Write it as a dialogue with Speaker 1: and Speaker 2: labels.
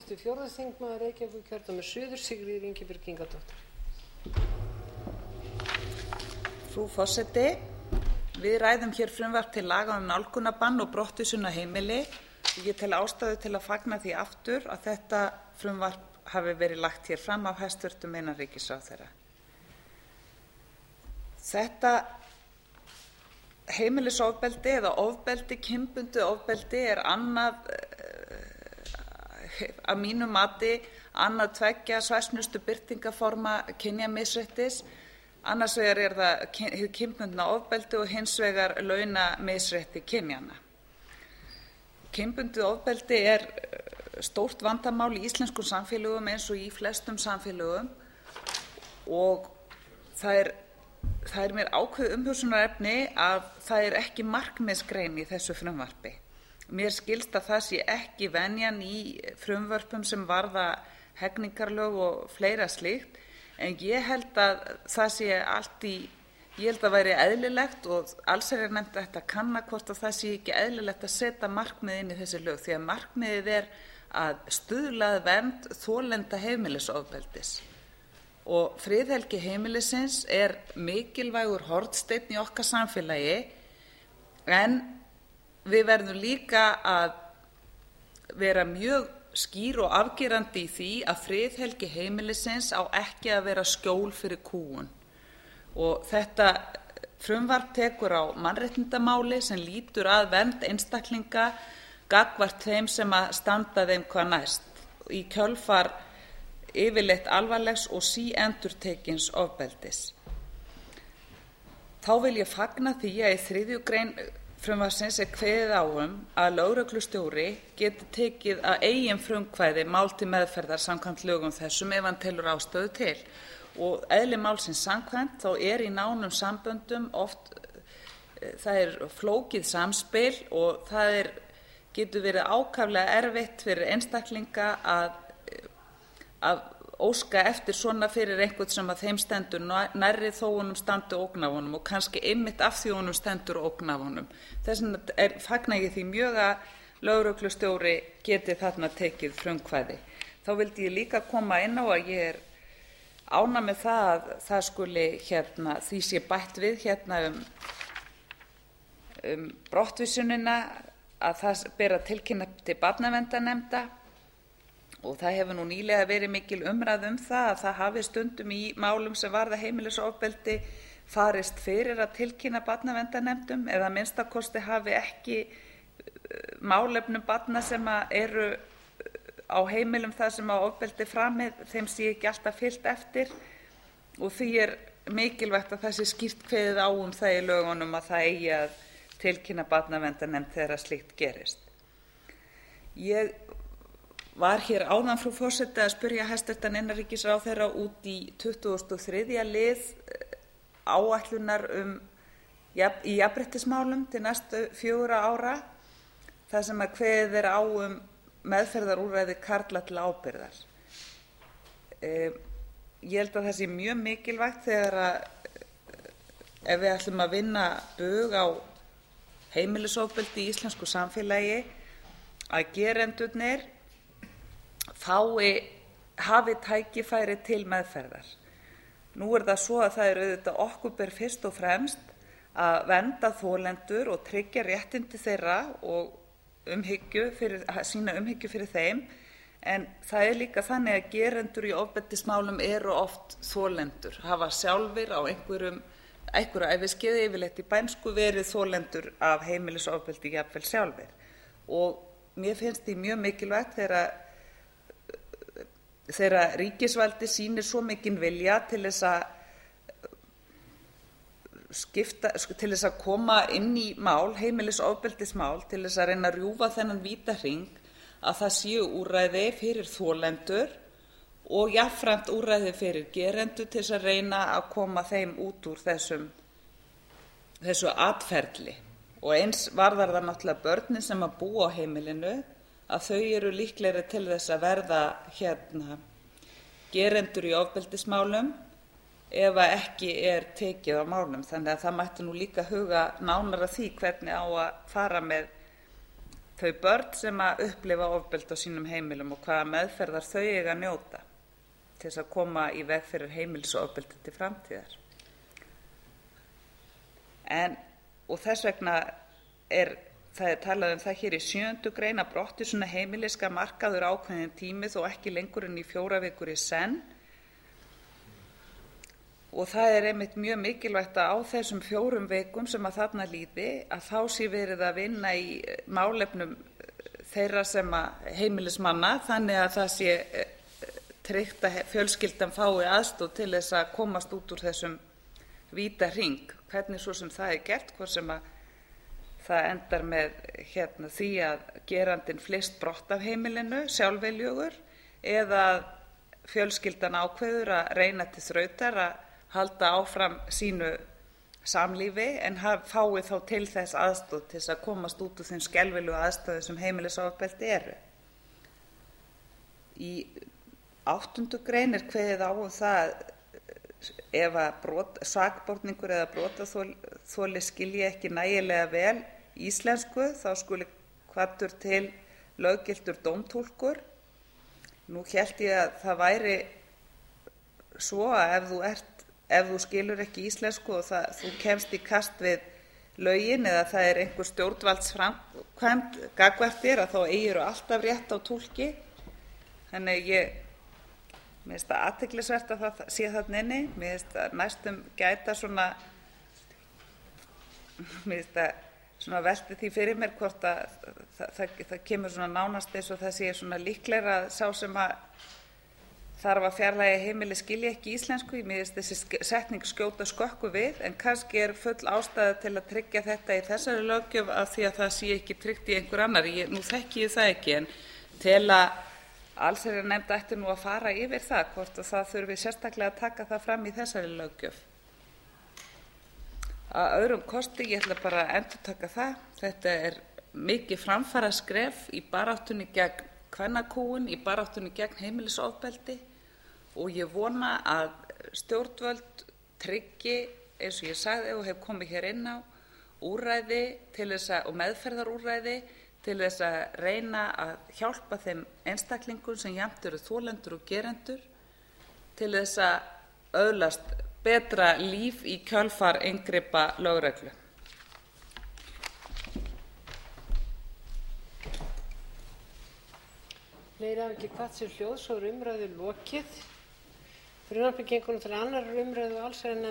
Speaker 1: Fjórða þingmaður Reykjavíkurkjördæmis suður, Sigríður Ingibjörg Ingadóttir.
Speaker 2: Frú forseti, við ræðum hér frumvarp til laga nálgunarbann og brottvísun af heimili. Ég tel ástæðu til að fagna því aftur að þetta frumvarp hafi verið lagt hér fram af hæstvirtum innanríkisráðherra. Þetta heimilisofbeldi eða ofbeldi, kynbundið ofbeldi annað að mínu mati annað tveggja svæsnustu birtingarforma kynjamisréttis. Annars vegar það hið kynbundna ofbeldi og hins vegar launamisrétti kynjanna. Kynbundið ofbeldi stórt vandamál í íslenskum samfélögum eins og í flestum samfélögum og það er mér ákveðið umhugsunarefni að það ekki markmiðsgrein í þessu frumvarpi. Mér skilst að það sé ekki venjan í frumvörpum sem varða hegningarlög og fleira slíkt, en ég held að það sé ég held að væri eðlilegt og allsherjarnefnd ætti að kanna hvort að það sé ekki eðlilegt að setja markmið inn í þessi lög, því að markmiðið að stuðla að vernd þolenda heimilisofbeldis. Og friðhelgi heimilisins mikilvægur hornsteinn í okkar samfélagi, en við verðum líka að vera mjög skýr og afgerandi í því að friðhelgi heimilisins á ekki að vera skjól fyrir kúgun. Og þetta frumvarp tekur á mannréttindamáli sem lýtur að vernd einstaklinga gagnvart þeim sem að standa þeim hvað næst í kjölfar yfirleitt alvarlegs og síendurtekins ofbeldis. Þá vil ég fagna því að í 3. grein frumvarpsins kveðið á að lögreglustjóri geti tekið að eigin frumkvæði mál til meðferðar samkvæmt lögum þessum ef hann telur ástæðu til. Og eðli málsins samkvæmt þá í nánum samböndum oft það flókið samspil og það getur verið ákaflega erfitt fyrir einstaklinga að óska eftir svona fyrir einhvern sem að þeim stendur nærri þó honum standi ógn af honum og kannski einmitt af því honum stendur ógn af honum. Þess vegna fagna ég því mjög að lögreglustjóri geti þarna tekið frumkvæði. Þá vildi ég líka koma inn á að ég ánægð með það að það skuli því sé bætt við brottvísunina að það ber að tilkynna til barnaverndarnefnda. Og það hefur nú nýlega verið mikil umræða það að það hafi stundum í málum sem varða heimilisofbeldi farist fyrir að tilkynna barnaverndarnefndum eða að minnsta kosti hafi ekki málefnum barna sem eru á heimilum þar sem að ofbeldi framið þeim sé ekki alltaf fylgt eftir og því mikilvægt að það sé skýrt kveðið á það í lögunum að það eigi að tilkynna barnaverndarnefnd þegar slíkt gerist. Ég var hér áðan, frú forseti, að spyrja hæstvirtan innanríkisráðherra út í 23. lið áætlunar í jafnréttismálum til næstu 4 ára, þar sem að kveðið á meðferðarúrræði karla til ábyrgðar. Ég held að það sé mjög mikilvægt þegar ef við ætlum að vinna bug á heimilisofbeldi í íslensku samfélagi að gerendurnir hafi tækifæri til meðferðar. Nú það svo að það auðvitað okkur ber fyrst og fremst að vernda þolendur og tryggja réttindi þeirra og sýna umhyggju fyrir þeim, en það líka þannig að gerendur í ofbeldismálum eru oft þolendur, hafa sjálfir á einhverju æviskeiði yfirleitt í bænsku verið þolendur af heimilisofbeldi jafnvel sjálfir. Og mér finnst því mjög mikilvægt þegar ríkisvaldi sýnir svo mikinn vilja til þess að koma inn í mál, heimilisofbeldismál, til þess að reyna að rjúfa þennan vítahring, að það séu úrræði fyrir þolendur og jafnframt úrræði fyrir gerendur til þess að reyna að koma þeim út úr þessu atferli. Og eins varðar það náttúrulega börnin sem að búa á heimilinu, að þau eru líklegri til þess að verða gerendur í ofbeldismálum ef ekki tekið á málum. Þannig að það mætti nú líka huga nánar að því hvernig á að fara með þau börn sem að upplifa ofbeldi á sínum heimilum og hvaða meðferðar þau eiga að njóta til þess að koma í veg fyrir heimilisofbeldi til framtíðar. Og þess vegna það er talað það hér í 7. grein að brottvísun af heimili skal markaður ákveðinn tími þó ekki lengur en í 4 vikur í senn. Og það er einmitt mjög mikilvægt að á þessum 4 vikum sem að þarna líði að þá sé verið að vinna í málefnum þeirra sem að heimilismanna þannig að það sé tryggt að fjölskyldan fái aðstoð til þess að komast út úr þessum vítahring. Hvernig svo sem það er gert, hvort sem að það endar með því að gerandinn flyst brott af heimilinu sjálfviljugur eða að fjölskyldan ákveður að reyna til þrautar að halda áfram sínu samlífi en fái þá til þess aðstoð til þess að komast út úr þeim skelfilegu aðstæðum sem heimilisofbeldi eru. Í 8. grein kveðið á það ef að sakborningur eða brotaþoli skilji ekki nægilega vel íslensku þá skuli kvaddur til löggiltur dómtúlkur. Nú hélt ég að það væri svo að ef þú skilur ekki íslensku og þú kemst í kast við lögin eða það er einhver stjórnvaldsframkvæmd gagnvart þér að þá eigirðu alltaf rétt á túlki. Þannig mér finnst það athyglisvert að það sé þarna inni. Mér finnst það næstum gæta mér finnst það velti því fyrir mér hvort að það kemur nánast eins og það sé líklegra að sá sem að þarf að fjarlægja heimili skilji ekki íslensku. Mér finnst þessi setning skjóta skökku við en kannski er full ástæða til að tryggja þetta í þessari löggjöf af því að það sé ekki tryggt í einhver annar. Nú þekki ég það ekki en tel að allsherjarnefnd ætti nú að fara yfir það hvort að það þurfi sérstaklega að taka það fram í þessari löggjöf. Að öðrum kosti, ég ætla bara að endurtaka það, þetta er mikið framfaraskref í baráttunni gegn kvennakúgun, í baráttunni gegn heimilisofbeldi og ég vona að stjórnvöld tryggi, eins og ég sagði og hef komið hér inn á, úrræði og meðferðarúrræði til þess að reyna að hjálpa þeim einstaklingum sem jafnt eru þolendur og gerendur til þess að öðlast betra líf í kjölfar inngripa lögreglu.
Speaker 1: Fleiri hafa ekki kvatt sér hljóðs og umræðu lokið. Frumvarpið gengur nú til 2. umræðu og allsherjarnefndar.